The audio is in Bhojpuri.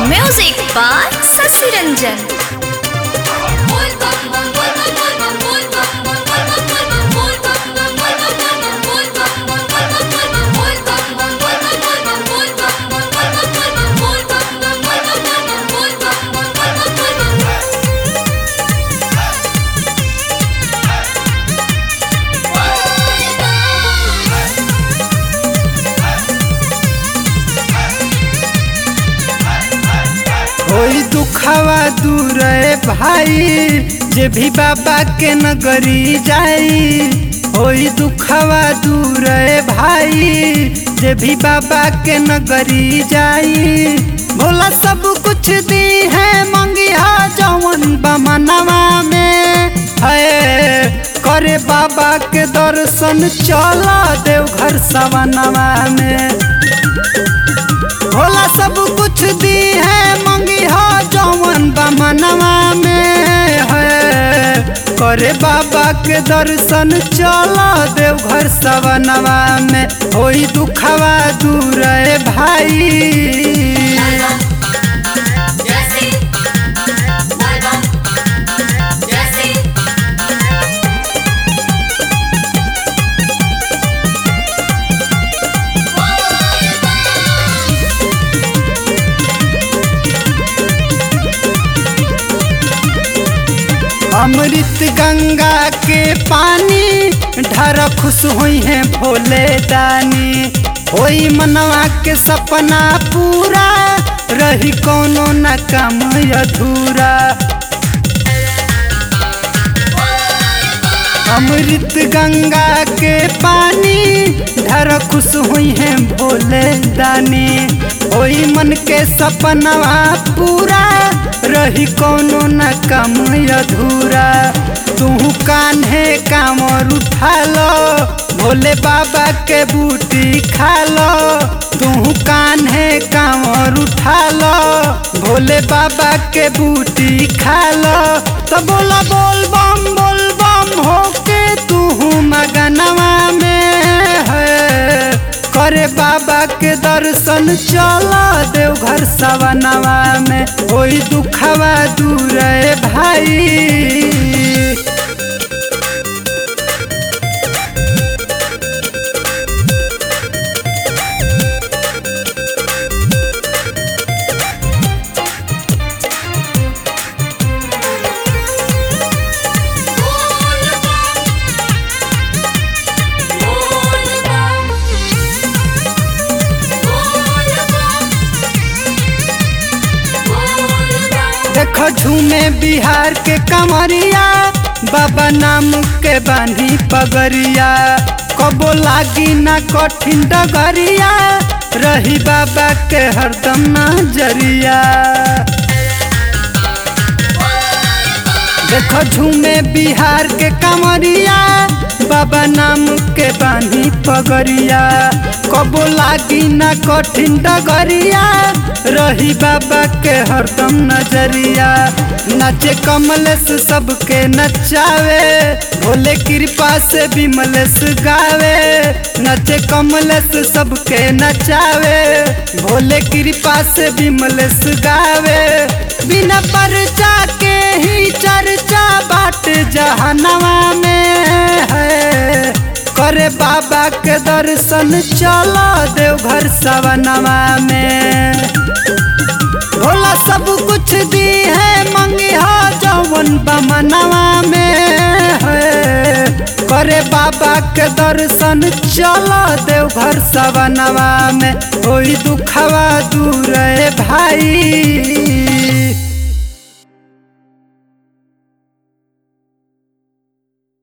Music by Sasi Ranjan. होई दुखवा दूर भाई जे भी बाबा के नगरी जाई। होई दुखवा दूर भाई जे भी बाबा के नगरी जाई। भोला सब कुछ दी है मंगिया जवन बमनवा में है। करे बाबा के दर्शन चला देवघर सवनवा में। भोला सब कुछ दी है मंगिया जवन बमनवा में है। करे बाबा के दर्शन चला देवघर सवनवा में। होई दुखवा दूर भाई। अमृत गंगा के पानी ढर खुश हुई है भोले दानी। होई मनवा के सपना पूरा रही कोनो न काम अधूरा। अमृत गंगा के पानी ढर खुश हुई है भोले दानी। होई मन के सपनवा पूरा रही कोनो न काम अधूरा। तू कान्हे कामर उठा लो भोले बाबा के बूटी खा लो। तू कान्हे कामर उठा लो भोले बाबा के बूटी खा लो। तो बोला बोल बम होके तू मगनवा में है। करे बाबा के दर्शन चला देवघर सवनवा में। होई दुखवा दूर भाई। देखो झूमे बिहार के कमरिया बाबा नाम के बांधी पगरिया। कबो लागी ना कठिन डगरिया रही बाबा के हरदम नजरिया। देखो झूमे बिहार के कमरिया बाबा नाम के बांधी पगरिया। कबो लागी ना कठिन डगरिया रही बाबा के हरदम नजरिया। नाचे कमलेश सबके नचावे भोले कृपा से विमलेश गावे। नाचे कमलेश सबके नचावे भोले कृपा से विमलेश गावे। बिना परचा के ही चर्चा बाट जहनवा में है। करे बाबा के दर्शन चला देवघर सवनवा में। भोला सब कुछ दी है मंगिया जवन बमनवा में है। करे बाबा के दर्शन चला देवघर सवनवा में। होई दुखवा दूर भाई।